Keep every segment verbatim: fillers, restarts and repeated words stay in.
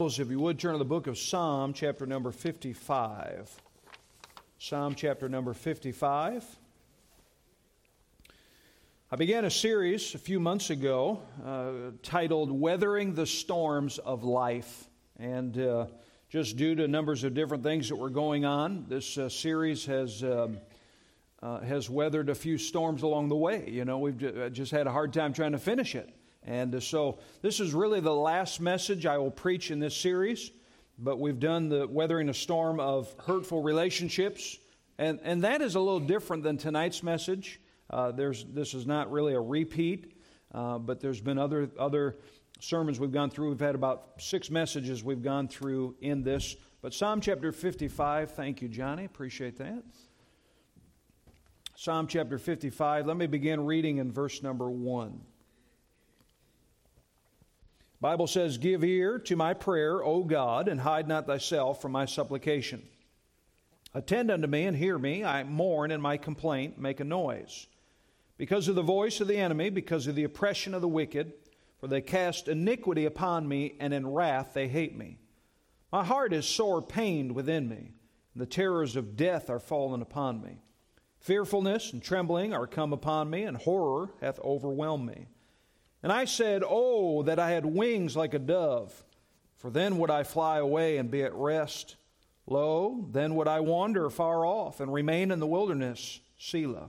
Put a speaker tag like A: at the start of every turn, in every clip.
A: If you would turn to the book of Psalm, chapter number fifty-five. Psalm chapter number fifty-five. I began a series a few months ago uh, titled Weathering the Storms of Life. And uh, just due to numbers of different things that were going on, this uh, series has um, uh, has weathered a few storms along the way. You know, we've just had a hard time trying to finish it. And so this is really the last message I will preach in this series, but we've done the weathering a storm of hurtful relationships, and, and that is a little different than tonight's message. Uh, there's this is not really a repeat, uh, but there's been other other sermons we've gone through. We've had about six messages we've gone through in this. But Psalm chapter fifty-five, thank you, Johnny, appreciate that. Psalm chapter fifty-five, let me begin reading in verse number one. Bible says, "Give ear to my prayer, O God, and hide not thyself from my supplication. Attend unto me and hear me. I mourn in my complaint, make a noise. Because of the voice of the enemy, because of the oppression of the wicked, for they cast iniquity upon me, and in wrath they hate me. My heart is sore pained within me, and the terrors of death are fallen upon me. Fearfulness and trembling are come upon me, and horror hath overwhelmed me. And I said, Oh, that I had wings like a dove, for then would I fly away and be at rest. Lo, then would I wander far off and remain in the wilderness, Selah.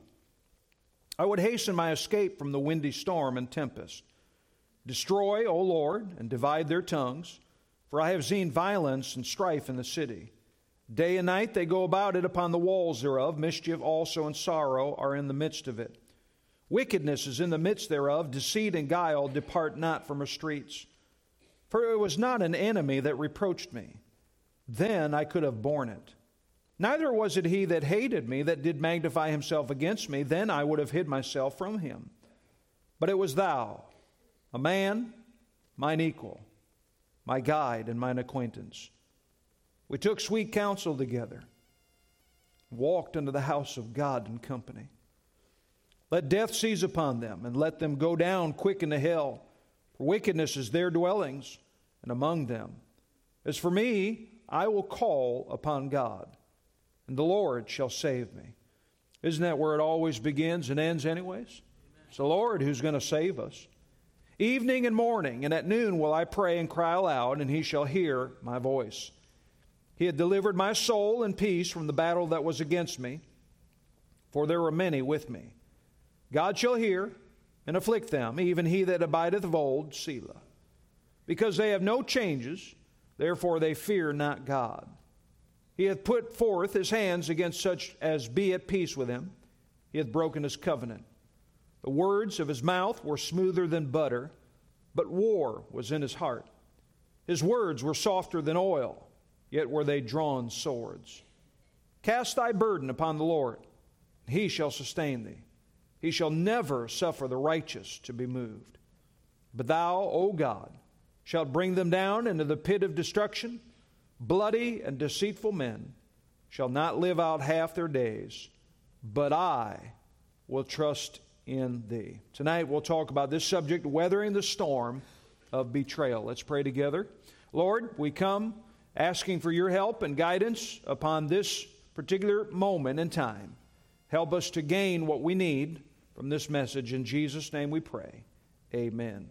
A: I would hasten my escape from the windy storm and tempest. Destroy, O Lord, and divide their tongues, for I have seen violence and strife in the city. Day and night they go about it upon the walls thereof. Mischief also and sorrow are in the midst of it. Wickedness is in the midst thereof, deceit and guile depart not from her streets. For it was not an enemy that reproached me. Then I could have borne it. Neither was it he that hated me that did magnify himself against me. Then I would have hid myself from him. But it was thou, a man, mine equal, my guide and mine acquaintance. We took sweet counsel together, walked unto the house of God in company. Let death seize upon them, and let them go down quick into hell. For wickedness is their dwellings, and among them. As for me, I will call upon God, and the Lord shall save me." Isn't that where it always begins and ends anyways? Amen. It's the Lord who's going to save us. "Evening and morning, and at noon will I pray and cry aloud, and he shall hear my voice. He had delivered my soul in peace from the battle that was against me, for there were many with me. God shall hear and afflict them, even he that abideth of old, Selah. Because they have no changes, therefore they fear not God. He hath put forth his hands against such as be at peace with him. He hath broken his covenant. The words of his mouth were smoother than butter, but war was in his heart. His words were softer than oil, yet were they drawn swords. Cast thy burden upon the Lord, and he shall sustain thee. He shall never suffer the righteous to be moved. But thou, O God, shalt bring them down into the pit of destruction. Bloody and deceitful men shall not live out half their days, but I will trust in thee." Tonight we'll talk about this subject, weathering the storm of betrayal. Let's pray together. Lord, we come asking for your help and guidance upon this particular moment in time. Help us to gain what we need from this message. In Jesus' name we pray. Amen.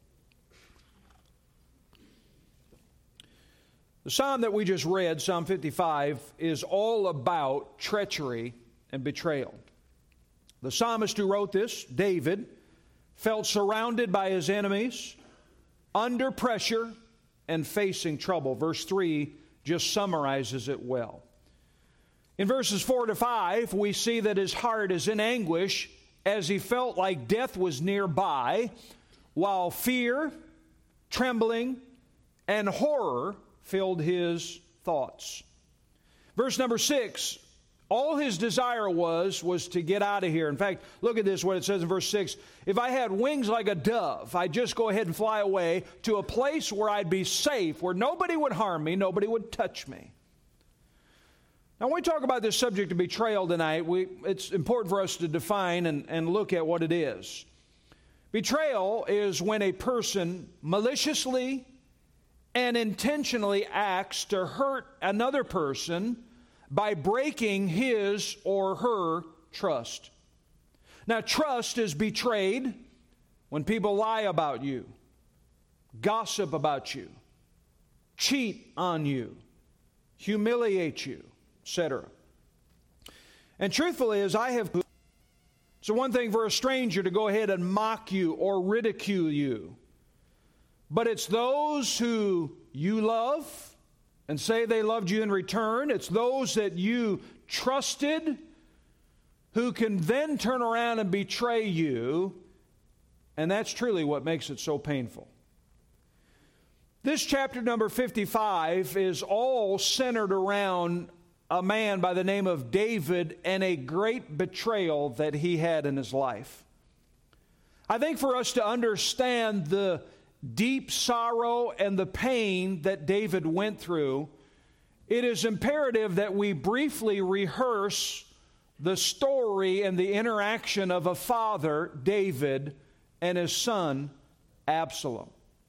A: The psalm that we just read, Psalm fifty-five, is all about treachery and betrayal. The psalmist who wrote this, David, felt surrounded by his enemies, under pressure, and facing trouble. Verse three just summarizes it well. In verses four to five, we see that his heart is in anguish as he felt like death was nearby, while fear, trembling, and horror filled his thoughts. Verse number six, all his desire was, was to get out of here. In fact, look at this, what it says in verse six. If I had wings like a dove, I'd just go ahead and fly away to a place where I'd be safe, where nobody would harm me, nobody would touch me. Now, when we talk about this subject of betrayal tonight, we, it's important for us to define and, and look at what it is. Betrayal is when a person maliciously and intentionally acts to hurt another person by breaking his or her trust. Now, trust is betrayed when people lie about you, gossip about you, cheat on you, humiliate you, et cetera. And truthfully, as I have, it's one thing for a stranger to go ahead and mock you or ridicule you. But it's those who you love and say they loved you in return. It's those that you trusted who can then turn around and betray you. And that's truly what makes it so painful. This chapter number fifty-five is all centered around a man by the name of David and a great betrayal that he had in his life. I think for us to understand the deep sorrow and the pain that David went through, it is imperative that we briefly rehearse the story and the interaction of a father, David, and his son, Absalom.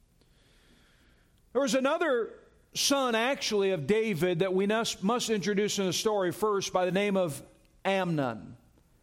A: There was another son, actually, of David that we must, must introduce in the story first by the name of Amnon.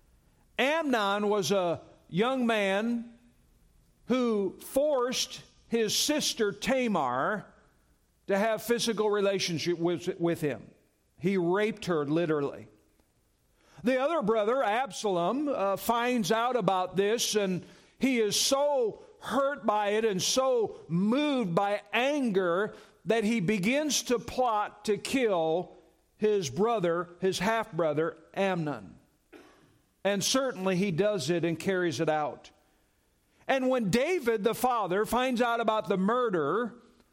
A: Amnon was a young man who forced his sister Tamar to have physical relationship with, with him. He raped her, literally. The other brother, Absalom, uh, finds out about this, and he is so hurt by it and so moved by anger that he begins to plot to kill his brother, his half-brother, Amnon. And certainly he does it and carries it out. And when David, the father, finds out about the murder,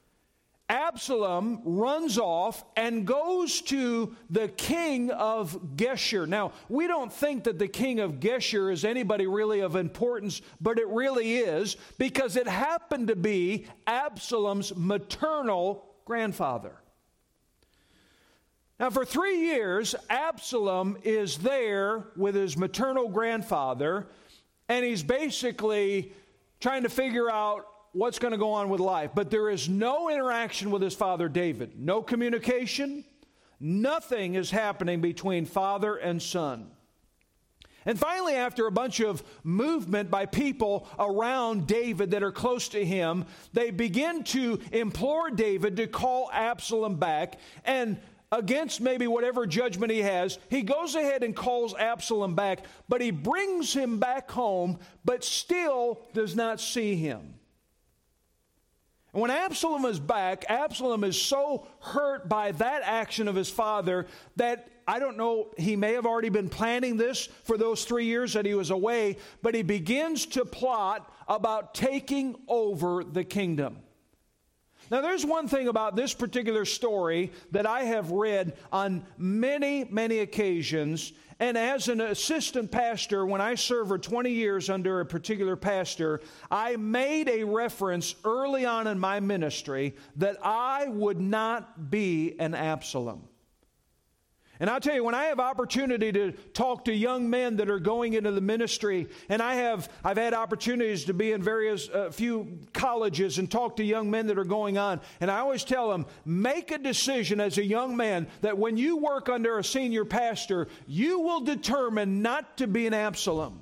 A: Absalom runs off and goes to the king of Geshur. Now, we don't think that the king of Geshur is anybody really of importance, but it really is, because it happened to be Absalom's maternal grandfather. Now, for three years, Absalom is there with his maternal grandfather, and he's basically trying to figure out what's going to go on with life. But there is no interaction with his father David. No communication. Nothing is happening between father and son. And finally, after a bunch of movement by people around David that are close to him, they begin to implore David to call Absalom back. And against maybe whatever judgment he has, he goes ahead and calls Absalom back, but he brings him back home, but still does not see him. And when Absalom is back, Absalom is so hurt by that action of his father that, I don't know, he may have already been planning this for those three years that he was away, but he begins to plot about taking over the kingdom. Now, there's one thing about this particular story that I have read on many, many occasions. And as an assistant pastor, when I served for twenty years under a particular pastor, I made a reference early on in my ministry that I would not be an Absalom. And I'll tell you, when I have opportunity to talk to young men that are going into the ministry, and I have, I've had opportunities to be in various, uh, few colleges and talk to young men that are going on, and I always tell them, make a decision as a young man that when you work under a senior pastor, you will determine not to be an Absalom.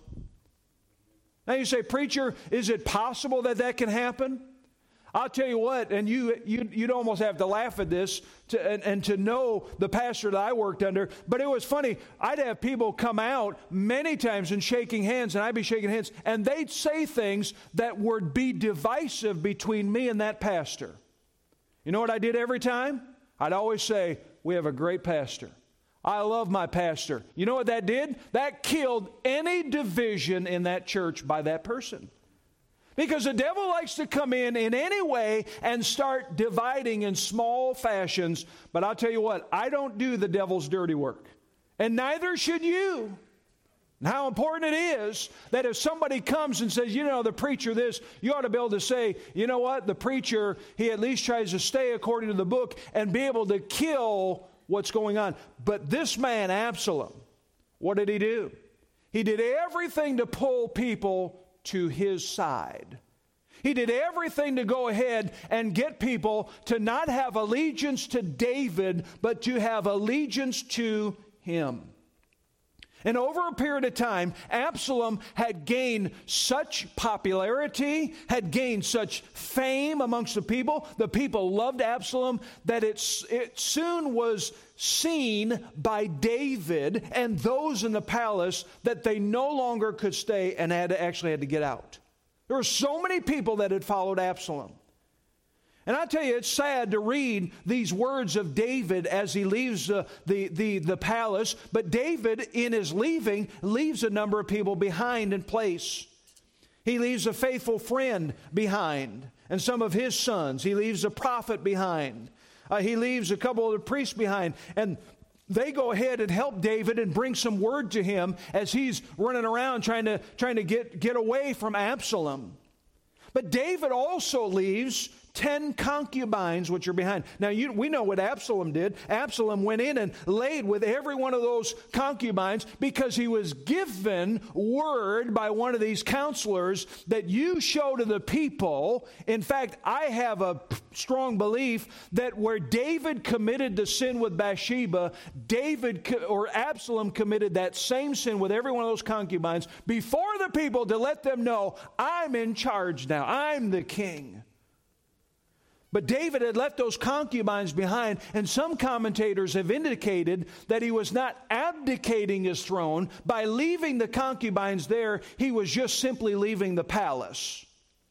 A: Now you say, preacher, is it possible that that can happen? I'll tell you what, and you, you, you'd almost have to laugh at this to, and, and to know the pastor that I worked under. But it was funny. I'd have people come out many times and shaking hands, and I'd be shaking hands, and they'd say things that would be divisive between me and that pastor. You know what I did every time? I'd always say, we have a great pastor. I love my pastor. You know what that did? That killed any division in that church by that person. Because the devil likes to come in in any way and start dividing in small fashions. But I'll tell you what, I don't do the devil's dirty work. And neither should you. And how important it is that if somebody comes and says, you know, the preacher this, you ought to be able to say, you know what, the preacher, he at least tries to stay according to the book and be able to kill what's going on. But this man, Absalom, what did he do? He did everything to pull people to his side. He did everything to go ahead and get people to not have allegiance to David, but to have allegiance to him. And over a period of time, Absalom had gained such popularity, had gained such fame amongst the people. The people loved Absalom that it, it soon was seen by David and those in the palace that they no longer could stay and had to, actually had to get out. There were so many people that had followed Absalom. And I tell you, it's sad to read these words of David as he leaves uh, the, the, the palace. But David, in his leaving, leaves a number of people behind in place. He leaves a faithful friend behind and some of his sons. He leaves a prophet behind. Uh, he leaves a couple of the priests behind. And they go ahead and help David and bring some word to him as he's running around trying to, trying to get, get away from Absalom. But David also leaves ten concubines which are behind. Now, you, we know what Absalom did. Absalom went in and laid with every one of those concubines because he was given word by one of these counselors that you show to the people. In fact, I have a strong belief that where David committed the sin with Bathsheba, David or Absalom committed that same sin with every one of those concubines before the people to let them know, I'm in charge now. I'm the king. But David had left those concubines behind, and some commentators have indicated that he was not abdicating his throne by leaving the concubines there. He was just simply leaving the palace.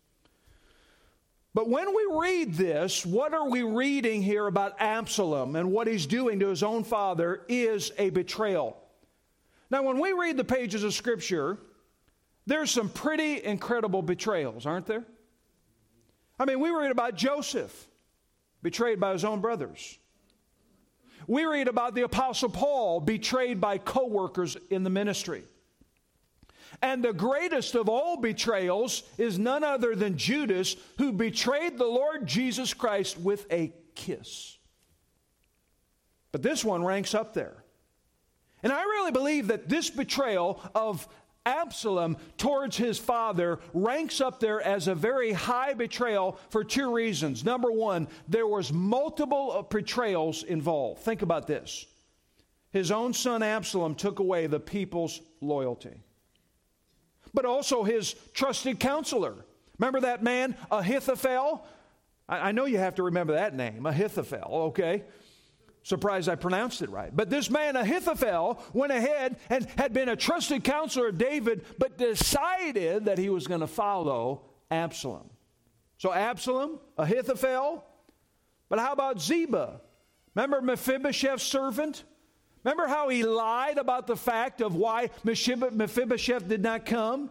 A: But when we read this, what are we reading here about Absalom and what he's doing to his own father is a betrayal. Now, when we read the pages of Scripture, there's some pretty incredible betrayals, aren't there? I mean, we read about Joseph, betrayed by his own brothers. We read about the Apostle Paul, betrayed by co-workers in the ministry. And the greatest of all betrayals is none other than Judas, who betrayed the Lord Jesus Christ with a kiss. But this one ranks up there. And I really believe that this betrayal of Absalom towards his father ranks up there as a very high betrayal for two reasons. Number one, there was multiple betrayals involved. Think about this. His own son Absalom took away the people's loyalty. But also his trusted counselor. Remember that man, Ahithophel? I, I know you have to remember that name, Ahithophel, okay? Surprised I pronounced it right. But this man, Ahithophel, went ahead and had been a trusted counselor of David, but decided that he was going to follow Absalom. So Absalom, Ahithophel, but how about Ziba? Remember Mephibosheth's servant? Remember how he lied about the fact of why Mephibosheth did not come?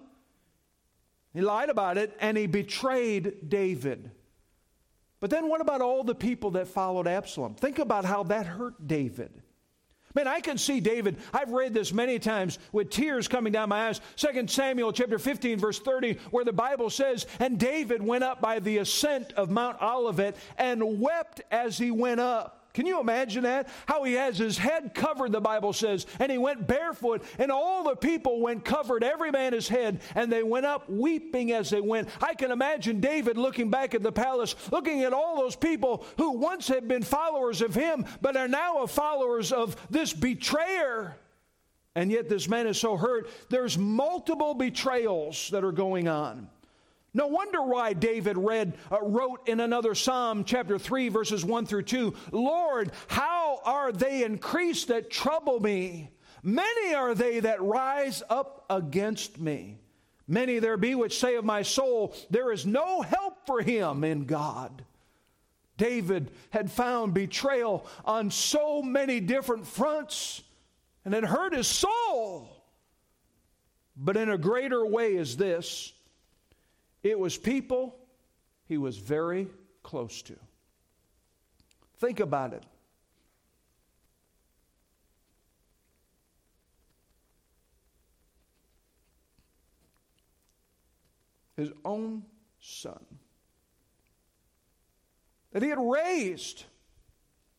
A: He lied about it, and he betrayed David. But then what about all the people that followed Absalom? Think about how that hurt David. Man, I can see David. I've read this many times with tears coming down my eyes. Second Samuel chapter fifteen, verse thirty, where the Bible says, and David went up by the ascent of Mount Olivet and wept as he went up. Can you imagine that? How he has his head covered, the Bible says, and he went barefoot, and all the people went covered, every man his head, and they went up weeping as they went. I can imagine David looking back at the palace, looking at all those people who once had been followers of him, but are now followers of this betrayer. And yet this man is so hurt. There's multiple betrayals that are going on. No wonder why David read, uh, wrote in another Psalm, chapter three, verses one through two, Lord, how are they increased that trouble me? Many are they that rise up against me. Many there be which say of my soul, there is no help for him in God. David had found betrayal on so many different fronts, and it hurt his soul. But in a greater way is this. It was people he was very close to. Think about it. His own son that he had raised,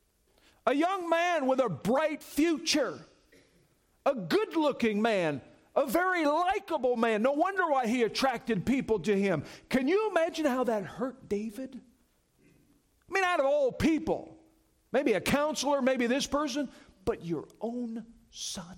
A: a young man with a bright future, a good-looking man, A very likable man. No wonder why he attracted people to him. Can you imagine how that hurt David? I mean, out of all people, maybe a counselor, maybe this person, but your own son.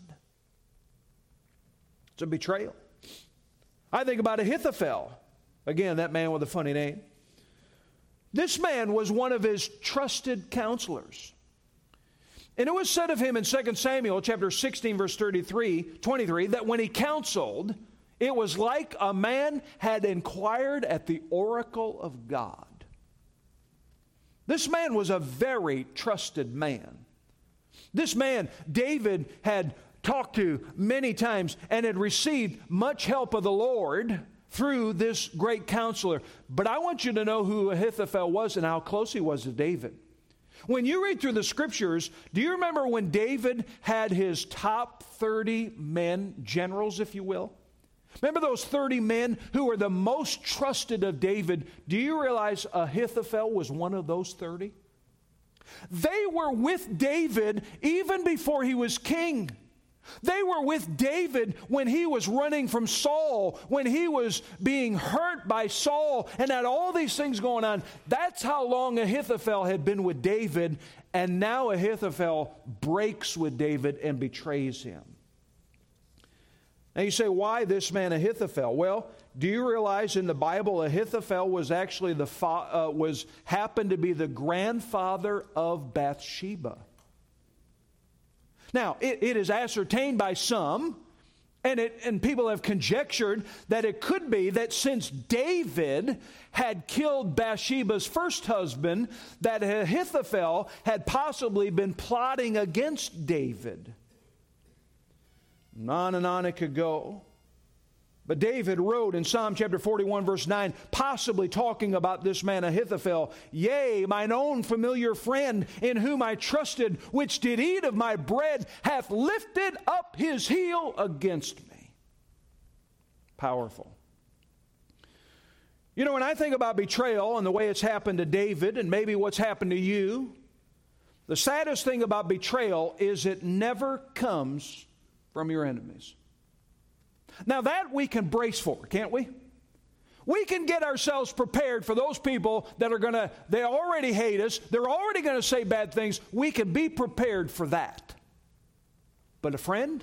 A: It's a betrayal. I think about Ahithophel. Again, that man with a funny name. This man was one of his trusted counselors. And it was said of him in Second Samuel chapter sixteen, verse thirty-three, twenty-three, that when he counseled, it was like a man had inquired at the oracle of God. This man was a very trusted man. This man, David had talked to many times and had received much help of the Lord through this great counselor. But I want you to know who Ahithophel was and how close he was to David. When you read through the scriptures, do you remember when David had his top thirty men, generals, if you will? Remember those thirty men who were the most trusted of David? Do you realize Ahithophel was one of those thirty? They were with David even before he was king. They were with David when he was running from Saul, when he was being hurt by Saul, and had all these things going on. That's how long Ahithophel had been with David, and now Ahithophel breaks with David and betrays him. Now you say, why this man Ahithophel? Well, do you realize in the Bible Ahithophel was actually the fa- uh, was happened to be the grandfather of Bathsheba? Now, it, it is ascertained by some, and, it, and people have conjectured that it could be that since David had killed Bathsheba's first husband, that Ahithophel had possibly been plotting against David. And on and on it could go. But David wrote in Psalm chapter forty-one, verse nine, possibly talking about this man Ahithophel, yea, mine own familiar friend, in whom I trusted, which did eat of my bread, hath lifted up his heel against me. Powerful. You know, when I think about betrayal and the way it's happened to David and maybe what's happened to you, the saddest thing about betrayal is it never comes from your enemies. Now that we can brace for, can't we? We can get ourselves prepared for those people that are going to, they already hate us, they're already going to say bad things. We can be prepared for that. But a friend,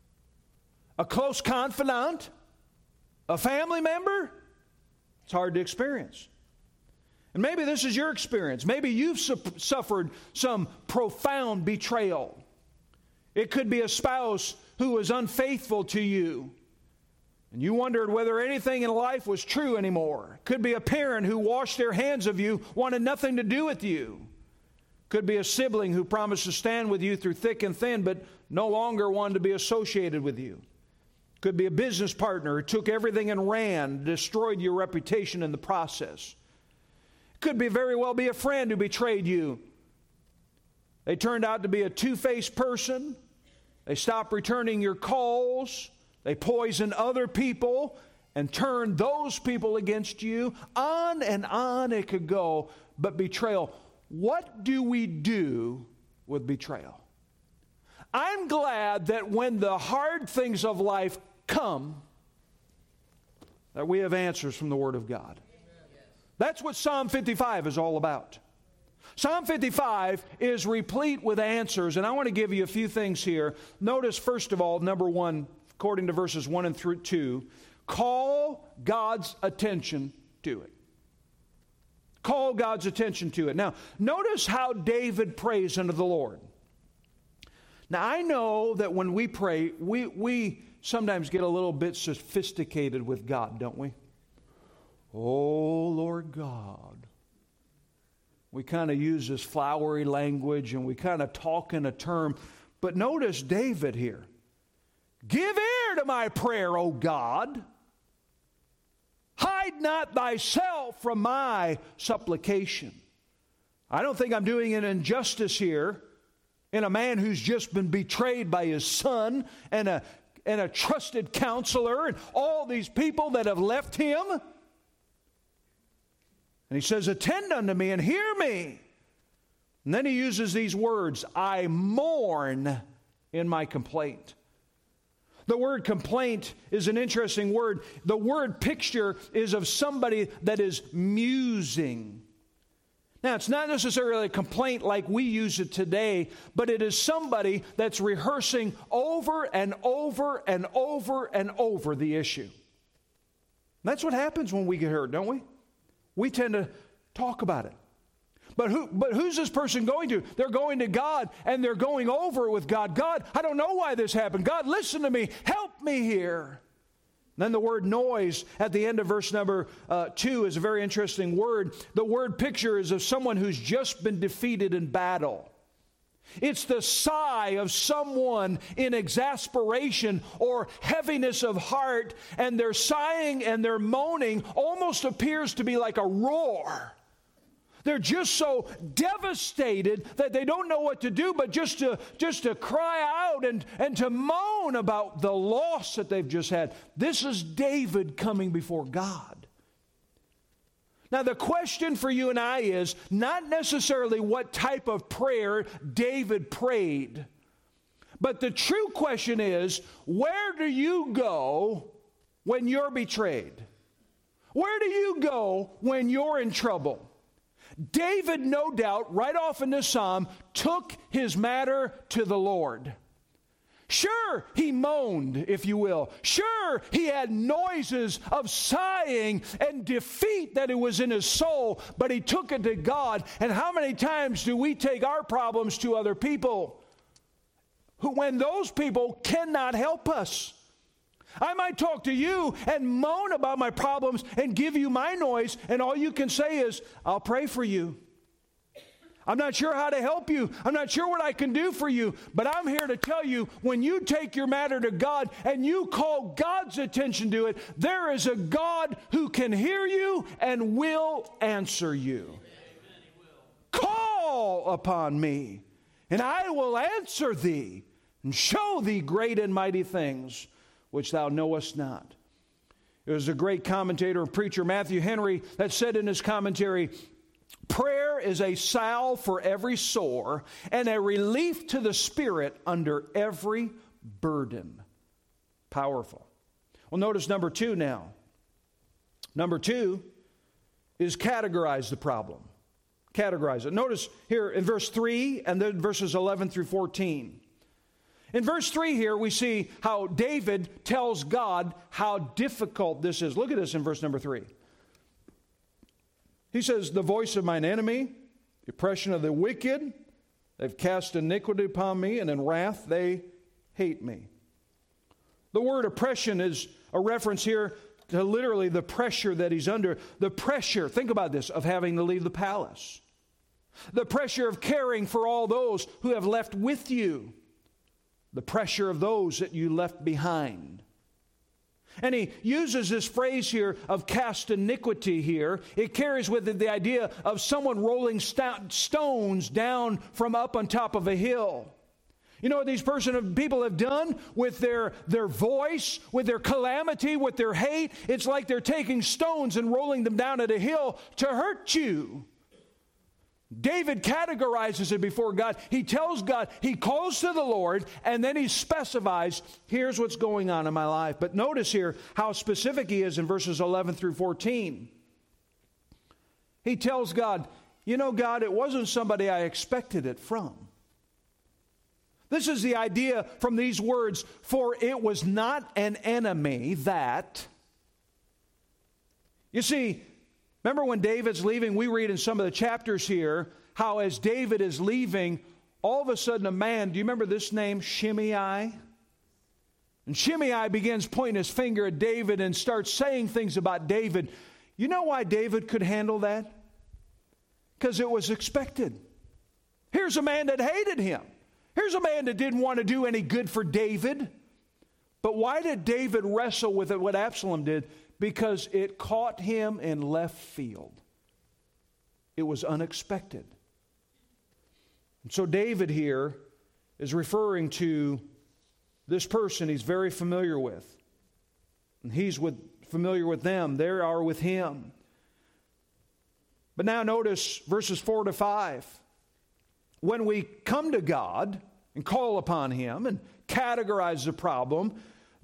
A: a close confidant, a family member, it's hard to experience. And maybe this is your experience. Maybe you've su- suffered some profound betrayal. It could be a spouse who was unfaithful to you, and you wondered whether anything in life was true anymore. Could be a parent who washed their hands of you, wanted nothing to do with you. Could be a sibling who promised to stand with you through thick and thin, but no longer wanted to be associated with you. Could be a business partner who took everything and ran, destroyed your reputation in the process. Could be very well be a friend who betrayed you. They turned out to be a two-faced person. They stopped returning your calls. They poisoned other people and turned those people against you. On and on it could go. But betrayal, what do we do with betrayal? I'm glad that when the hard things of life come, that we have answers from the Word of God. That's what Psalm fifty-five is all about. Psalm fifty-five is replete with answers, and I want to give you a few things here. Notice, first of all, number one, according to verses one and through two, call God's attention to it. Call God's attention to it. Now, notice how David prays unto the Lord. Now, I know that when we pray, we, we sometimes get a little bit sophisticated with God, don't we? Oh, Lord God. We kind of use this flowery language and we kind of talk in a term. But notice David here. Give ear to my prayer, O God. Hide not thyself from my supplication. I don't think I'm doing an injustice here in a man who's just been betrayed by his son and a, and a trusted counselor and all these people that have left him. And he says, attend unto me and hear me. And then he uses these words, I mourn in my complaint. The word complaint is an interesting word. The word picture is of somebody that is musing. Now, it's not necessarily a complaint like we use it today, but it is somebody that's rehearsing over and over and over and over the issue. That's what happens when we get hurt, don't we? We tend to talk about it. But who? But who's this person going to? They're going to God, and they're going over it with God. God, I don't know why this happened. God, listen to me. Help me here. Then the word noise at the end of verse number uh, two is a very interesting word. The word picture is of someone who's just been defeated in battle. It's the sigh of someone in exasperation or heaviness of heart, and their sighing and their moaning almost appears to be like a roar. They're just so devastated that they don't know what to do but just to, just to cry out and, and to moan about the loss that they've just had. This is David coming before God. Now, the question for you and I is not necessarily what type of prayer David prayed, but the true question is, where do you go when you're betrayed? Where do you go when you're in trouble? David, no doubt, right off in this psalm, took his matter to the Lord. Sure, he moaned, if you will. Sure, he had noises of sighing and defeat that it was in his soul, but he took it to God. And how many times do we take our problems to other people who, when those people cannot help us? I might talk to you and moan about my problems and give you my noise, and all you can say is, I'll pray for you. I'm not sure how to help you. I'm not sure what I can do for you, but I'm here to tell you, when you take your matter to God and you call God's attention to it, there is a God who can hear you and will answer you. Call upon me, and I will answer thee and show thee great and mighty things which thou knowest not. There was a great commentator and preacher, Matthew Henry, that said in his commentary, prayer is a salve for every sore and a relief to the spirit under every burden. Powerful. Well, notice number two now. Number two is categorize the problem. Categorize it. Notice here in verse three and then verses eleven through fourteen. In verse three here, we see how David tells God how difficult this is. Look at this in verse number three. He says, the voice of mine enemy, the oppression of the wicked, they've cast iniquity upon me, and in wrath they hate me. The word oppression is a reference here to literally the pressure that he's under. The pressure, think about this, of having to leave the palace. The pressure of caring for all those who have left with you. The pressure of those that you left behind. And he uses this phrase here of cast iniquity here. It carries with it the idea of someone rolling st- stones down from up on top of a hill. You know what these person, people have done with their, their voice, with their calamity, with their hate? It's like they're taking stones and rolling them down at a hill to hurt you. David categorizes it before God. He tells God, he calls to the Lord, and then he specifies, here's what's going on in my life. But notice here how specific he is in verses eleven through fourteen. He tells God, you know, God, it wasn't somebody I expected it from. This is the idea from these words, for it was not an enemy that. You see, remember when David's leaving, we read in some of the chapters here, how as David is leaving, all of a sudden a man, do you remember this name, Shimei? And Shimei begins pointing his finger at David and starts saying things about David. You know why David could handle that? Because it was expected. Here's a man that hated him. Here's a man that didn't want to do any good for David. But why did David wrestle with it, what Absalom did? Because it caught him in left field. It was unexpected. And so David here is referring to this person he's very familiar with. And he's with, familiar with them. They are with him. But now notice verses four to five. When we come to God and call upon him and categorize the problem,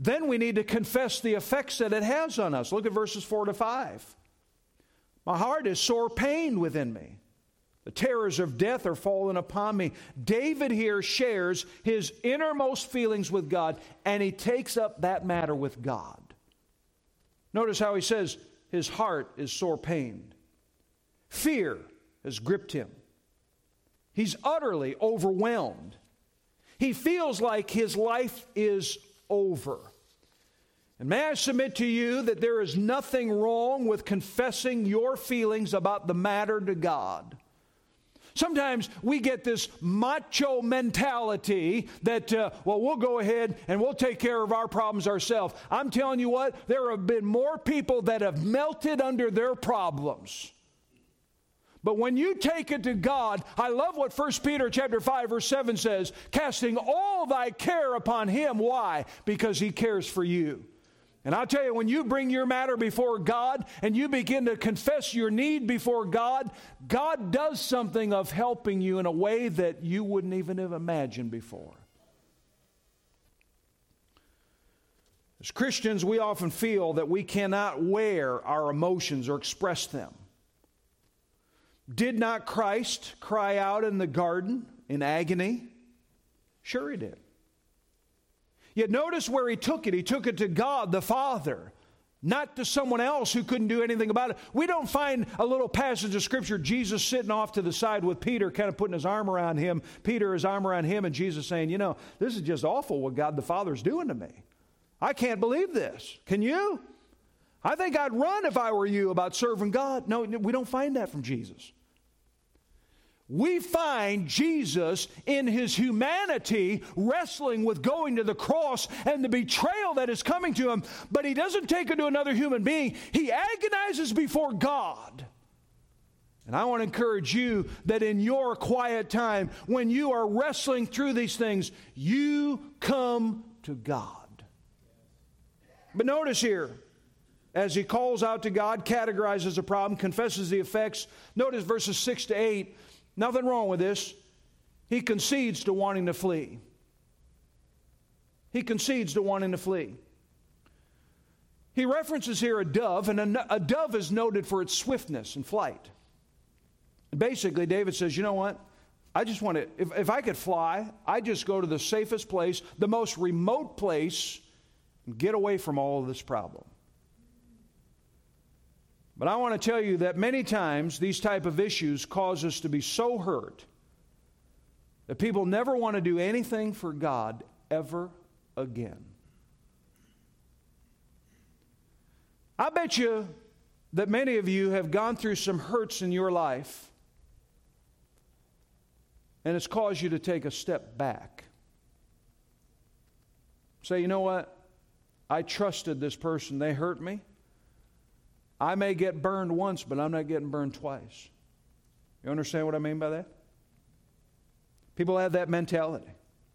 A: then we need to confess the effects that it has on us. Look at verses four to five. My heart is sore pained within me. The terrors of death are fallen upon me. David here shares his innermost feelings with God, and he takes up that matter with God. Notice how he says his heart is sore pained. Fear has gripped him. He's utterly overwhelmed. He feels like his life is over. And may I submit to you that there is nothing wrong with confessing your feelings about the matter to God. Sometimes we get this macho mentality that, uh, well, we'll go ahead and we'll take care of our problems ourselves. I'm telling you what, there have been more people that have melted under their problems. But when you take it to God, I love what First Peter chapter five, verse seven says, casting all thy care upon Him. Why? Because He cares for you. And I'll tell you, when you bring your matter before God and you begin to confess your need before God, God does something of helping you in a way that you wouldn't even have imagined before. As Christians, we often feel that we cannot wear our emotions or express them. Did not Christ cry out in the garden in agony? Sure He did. Yet notice where He took it. He took it to God the Father, not to someone else who couldn't do anything about it. We don't find a little passage of Scripture, Jesus sitting off to the side with Peter, kind of putting his arm around him, Peter his arm around him, and Jesus saying, you know, this is just awful what God the Father's doing to me. I can't believe this. Can you? I think I'd run if I were you about serving God. No, we don't find that from Jesus. We find Jesus in His humanity wrestling with going to the cross and the betrayal that is coming to Him, but He doesn't take it to another human being. He agonizes before God. And I want to encourage you that in your quiet time, when you are wrestling through these things, you come to God. But notice here, as he calls out to God, categorizes the problem, confesses the effects. Notice verses six to eight. Nothing wrong with this. He concedes to wanting to flee. He concedes to wanting to flee. He references here a dove, and a, a dove is noted for its swiftness and flight. Basically, David says, you know what? I just want to, if, if I could fly, I'd just go to the safest place, the most remote place, and get away from all of this problem. But I want to tell you that many times these type of issues cause us to be so hurt that people never want to do anything for God ever again. I bet you that many of you have gone through some hurts in your life, and it's caused you to take a step back. Say, you know what? I trusted this person. They hurt me. I may get burned once, but I'm not getting burned twice. You understand what I mean by that? People have that mentality.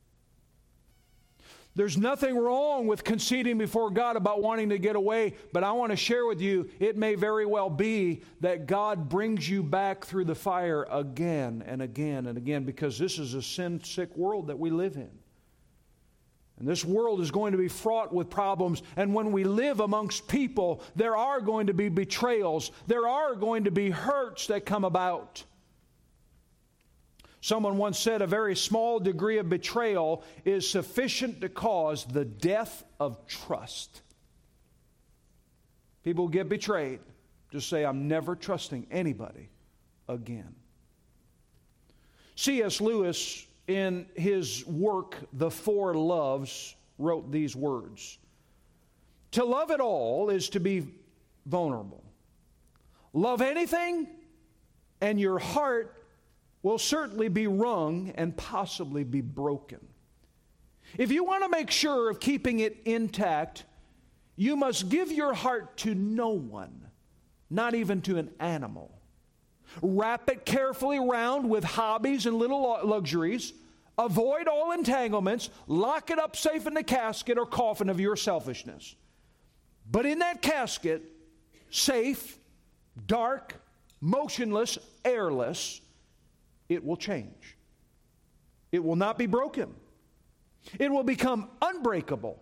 A: There's nothing wrong with conceding before God about wanting to get away, but I want to share with you, it may very well be that God brings you back through the fire again and again and again, because this is a sin-sick world that we live in. And this world is going to be fraught with problems. And when we live amongst people, there are going to be betrayals. There are going to be hurts that come about. Someone once said a very small degree of betrayal is sufficient to cause the death of trust. People get betrayed. Just say, I'm never trusting anybody again. C S Lewis, in his work, The Four Loves, wrote these words. To love at all is to be vulnerable. Love anything, and your heart will certainly be wrung and possibly be broken. If you want to make sure of keeping it intact, you must give your heart to no one, not even to an animal. Wrap it carefully round with hobbies and little luxuries. Avoid all entanglements. Lock it up safe in the casket or coffin of your selfishness. But in that casket, safe, dark, motionless, airless, it will change. It will not be broken. It will become unbreakable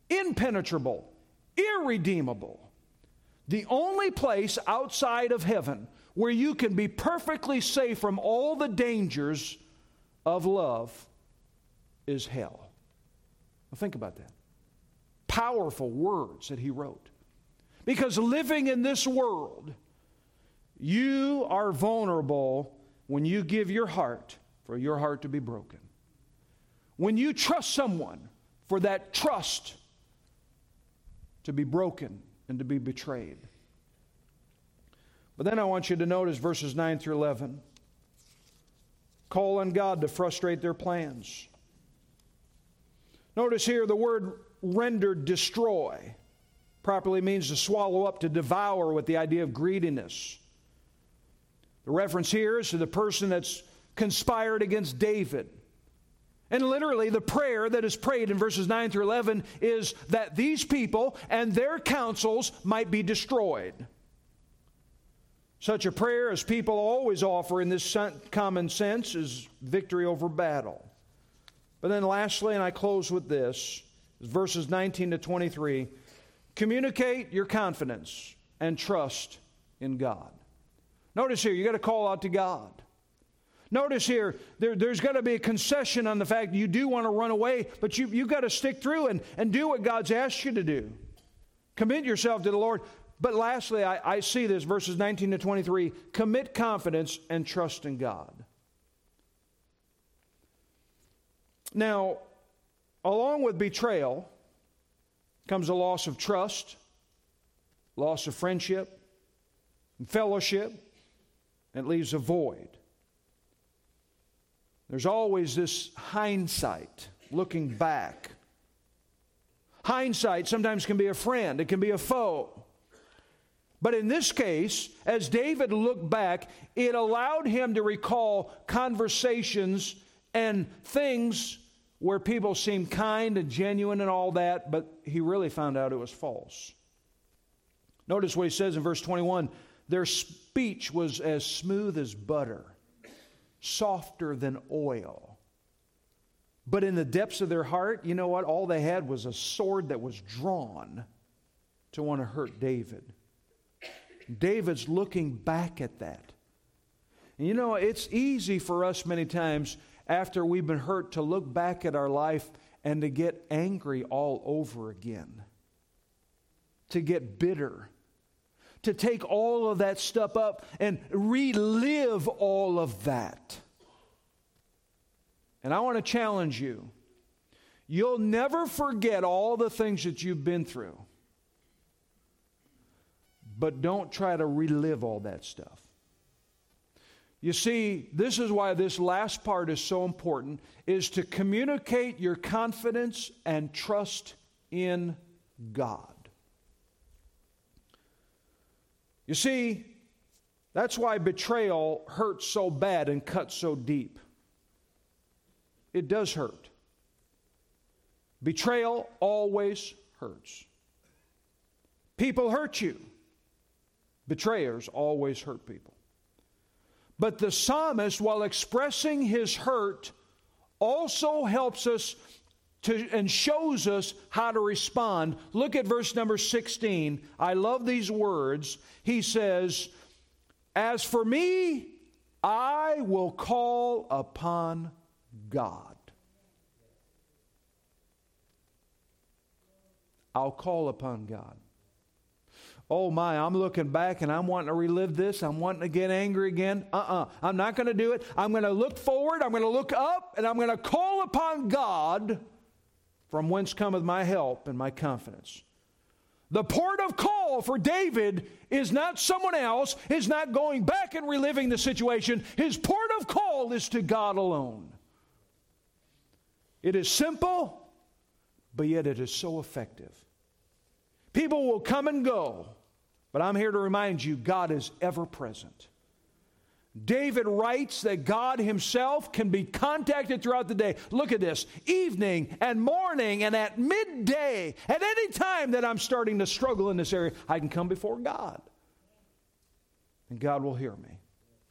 A: impenetrable, irredeemable. The only place outside of heaven where you can be perfectly safe from all the dangers of love is hell. Now think about that. Powerful words that he wrote. Because living in this world, you are vulnerable when you give your heart for your heart to be broken. When you trust someone for that trust to be broken and to be betrayed. But then I want you to notice verses nine through eleven. Call on God to frustrate their plans. Notice here the word rendered destroy properly means to swallow up, to devour, with the idea of greediness. The reference here is to the person that's conspired against David. And literally the prayer that is prayed in verses nine through eleven is that these people and their counsels might be destroyed. Such a prayer as people always offer in this common sense is victory over battle. But then lastly, and I close with this, verses nineteen to twenty-three, communicate your confidence and trust in God. Notice here, you got to call out to God. Notice here, there, there's got to be a concession on the fact that you do want to run away, but you, you've got to stick through and, and do what God's asked you to do. Commit yourself to the Lord. But lastly, I, I see this, verses nineteen to twenty-three, commit confidence and trust in God. Now, along with betrayal comes a loss of trust, loss of friendship, and fellowship, and it leaves a void. There's always this hindsight, looking back. Hindsight sometimes can be a friend, it can be a foe. But in this case, as David looked back, it allowed him to recall conversations and things where people seemed kind and genuine and all that, but he really found out it was false. Notice what he says in verse twenty-one, their speech was as smooth as butter, softer than oil. But in the depths of their heart, you know what? All they had was a sword that was drawn to want to hurt David. David's looking back at that. And you know, it's easy for us many times after we've been hurt to look back at our life and to get angry all over again. To get bitter. To take all of that stuff up and relive all of that. And I want to challenge you. You'll never forget all the things that you've been through. But don't try to relive all that stuff. You see, this is why this last part is so important, is to communicate your confidence and trust in God. You see, that's why betrayal hurts so bad and cuts so deep. It does hurt. Betrayal always hurts. People hurt you. Betrayers always hurt people. But the psalmist, while expressing his hurt, also helps us to, and shows us how to respond. Look at verse number sixteen. I love these words. He says, as for me, I will call upon God. I'll call upon God. Oh my, I'm looking back and I'm wanting to relive this. I'm wanting to get angry again. Uh-uh. I'm not going to do it. I'm going to look forward. I'm going to look up and I'm going to call upon God, from whence cometh my help and my confidence. The port of call for David is not someone else, is not going back and reliving the situation. His port of call is to God alone. It is simple, but yet it is so effective. People will come and go, but I'm here to remind you, God is ever present. David writes that God himself can be contacted throughout the day. Look at this. Evening and morning and at midday, at any time that I'm starting to struggle in this area, I can come before God. And God will hear me.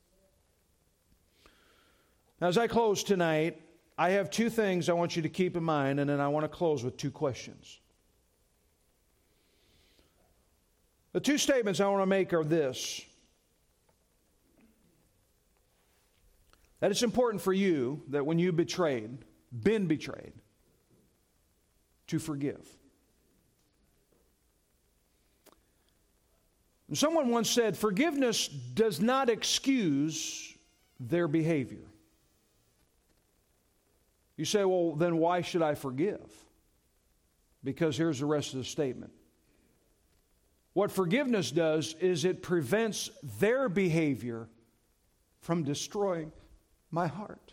A: Now, as I close tonight, I have two things I want you to keep in mind, and then I want to close with two questions. The two statements I want to make are this: that it's important for you that when you betrayed, been betrayed, to forgive. And someone once said, forgiveness does not excuse their behavior. You say, well, then why should I forgive? Because here's the rest of the statement. What forgiveness does is it prevents their behavior from destroying my heart.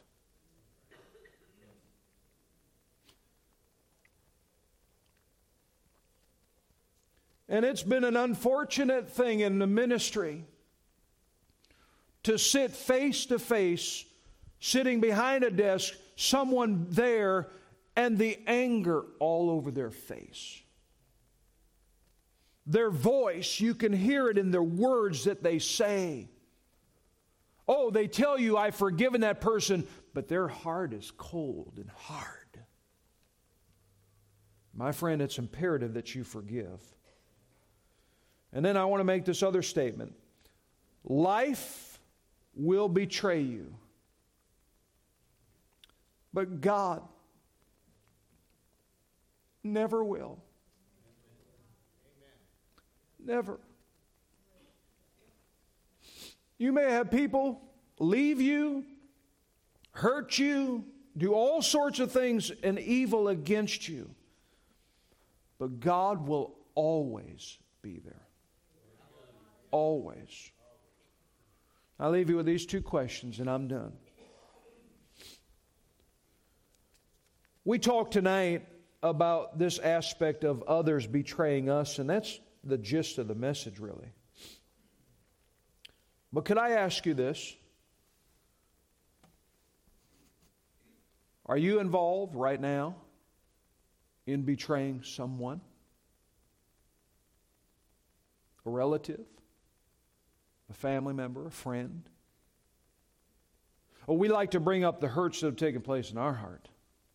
A: And it's been an unfortunate thing in the ministry to sit face to face, sitting behind a desk, someone there, and the anger all over their face. Their voice, you can hear it in their words that they say. Oh, they tell you, I've forgiven that person, but their heart is cold and hard. My friend, it's imperative that you forgive. And then I want to make this other statement. Life will betray you, but God never will. Never. You may have people leave you, hurt you, do all sorts of things and evil against you, but God will always be there. Always. I'll leave you with these two questions and I'm done. We talked tonight about this aspect of others betraying us, and that's the gist of the message, really. But could I ask you this? Are you involved right now in betraying someone? A relative? A family member? A friend? Oh, we like to bring up the hurts that have taken place in our heart.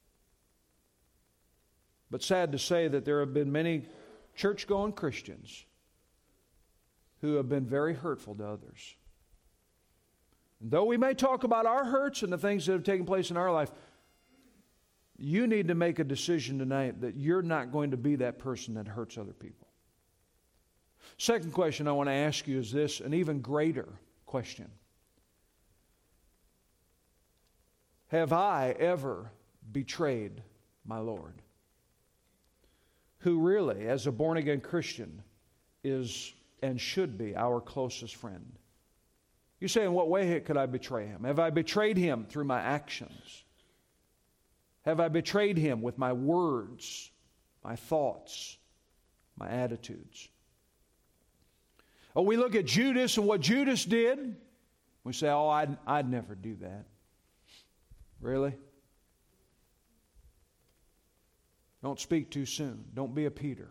A: But sad to say that there have been many church-going Christians who have been very hurtful to others. And though we may talk about our hurts and the things that have taken place in our life, you need to make a decision tonight that you're not going to be that person that hurts other people. Second question I want to ask you is this, an even greater question. Have I ever betrayed my Lord? Who really, as a born-again Christian, is and should be our closest friend. You say, in what way could I betray him? Have I betrayed him through my actions? Have I betrayed him with my words, my thoughts, my attitudes? Oh, we look at Judas and what Judas did. We say, oh, I'd, I'd never do that. Really? Don't speak too soon. Don't be a Peter.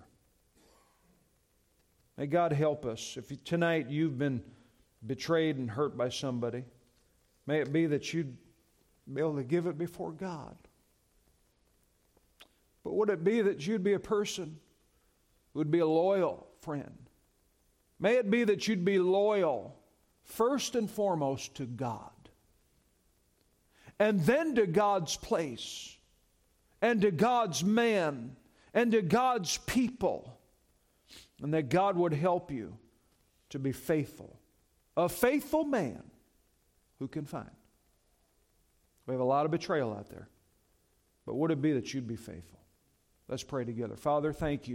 A: May God help us. If you, tonight you've been betrayed and hurt by somebody, may it be that you'd be able to give it before God. But would it be that you'd be a person who would be a loyal friend? May it be that you'd be loyal first and foremost to God, and then to God's place, and to God's man, and to God's people, and that God would help you to be faithful. A faithful man who can find. We have a lot of betrayal out there, but would it be that you'd be faithful? Let's pray together. Father, thank you.